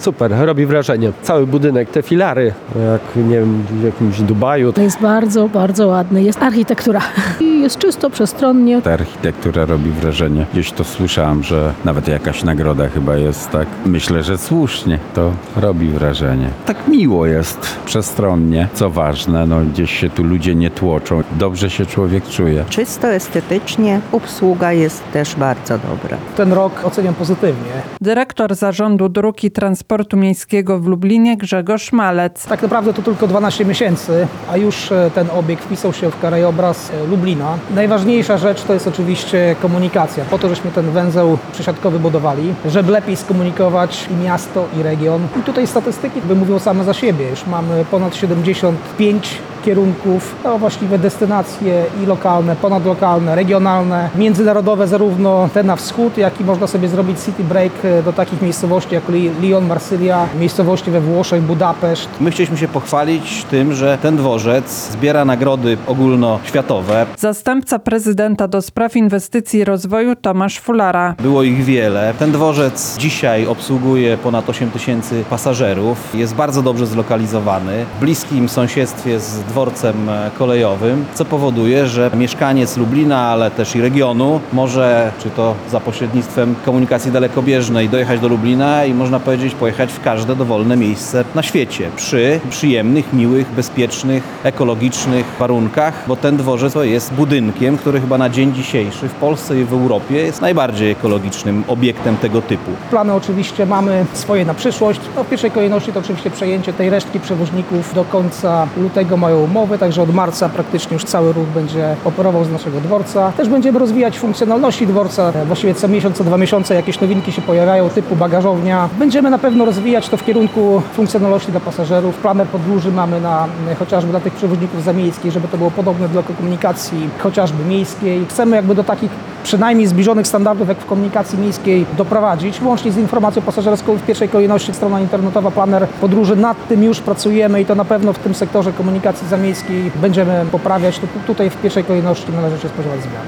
super, robi wrażenie. Cały budynek, te filary, jak nie wiem, w jakimś Dubaju. Jest bardzo, bardzo ładny. Jest architektura. I jest czysto, przestronnie. Ta architektura robi wrażenie. Gdzieś to słyszałem, że nawet jakaś nagroda chyba jest, tak? Myślę, że słusznie to robi wrażenie. Tak miło jest, przestronnie. Co ważne, gdzieś się tu ludzie nie tłoczą. Dobrze się człowiek czuje. Czysto, estetycznie, obsługa jest też bardzo dobra. Ten rok oceniam pozytywnie. Dyrektor Zarządu Dróg i Transportu Miejskiego w Lublinie Grzegorz Malec. Tak naprawdę to tylko 12 miesięcy, a już ten obiekt wpisał się w krajobraz Lublina. Najważniejsza rzecz to jest oczywiście komunikacja. Po to, żeśmy ten węzeł przesiadkowy budowali, żeby lepiej skomunikować i miasto, i region. I tutaj statystyki mówią same za siebie. Już mamy ponad 75 kierunków, właściwe destynacje i lokalne, ponadlokalne, regionalne, międzynarodowe, zarówno te na wschód, jak i można sobie zrobić city break do takich miejscowości jak Lyon, Marsylia, miejscowości we Włoszech, Budapeszt. My chcieliśmy się pochwalić tym, że ten dworzec zbiera nagrody ogólnoświatowe. Zastępca prezydenta do spraw inwestycji i rozwoju Tomasz Fulara. Było ich wiele. Ten dworzec dzisiaj obsługuje ponad 8 000 pasażerów. Jest bardzo dobrze zlokalizowany, w bliskim sąsiedztwie z dworcem kolejowym, co powoduje, że mieszkaniec Lublina, ale też i regionu może, czy to za pośrednictwem komunikacji dalekobieżnej, dojechać do Lublina i można powiedzieć pojechać w każde dowolne miejsce na świecie przy przyjemnych, miłych, bezpiecznych, ekologicznych warunkach, bo ten dworzec jest budynkiem, który chyba na dzień dzisiejszy w Polsce i w Europie jest najbardziej ekologicznym obiektem tego typu. Plany oczywiście mamy swoje na przyszłość. W pierwszej kolejności to oczywiście przejęcie tej resztki przewoźników. Do końca lutego mają umowy, także od marca praktycznie już cały ruch będzie operował z naszego dworca. Też będziemy rozwijać funkcjonalności dworca. Właściwie co miesiąc, co 2 miesiące jakieś nowinki się pojawiają, typu bagażownia. Będziemy na pewno rozwijać to w kierunku funkcjonalności dla pasażerów. Planer podróży mamy chociażby dla tych przewoźników zamiejskich, żeby to było podobne do komunikacji chociażby miejskiej. Chcemy do takich przynajmniej zbliżonych standardów jak w komunikacji miejskiej doprowadzić, łącznie z informacją pasażerską w pierwszej kolejności strona internetowa Planer Podróży. Nad tym już pracujemy i to na pewno w tym sektorze komunikacji zamiejskiej będziemy poprawiać. Tutaj w pierwszej kolejności należy się spodziewać zmian.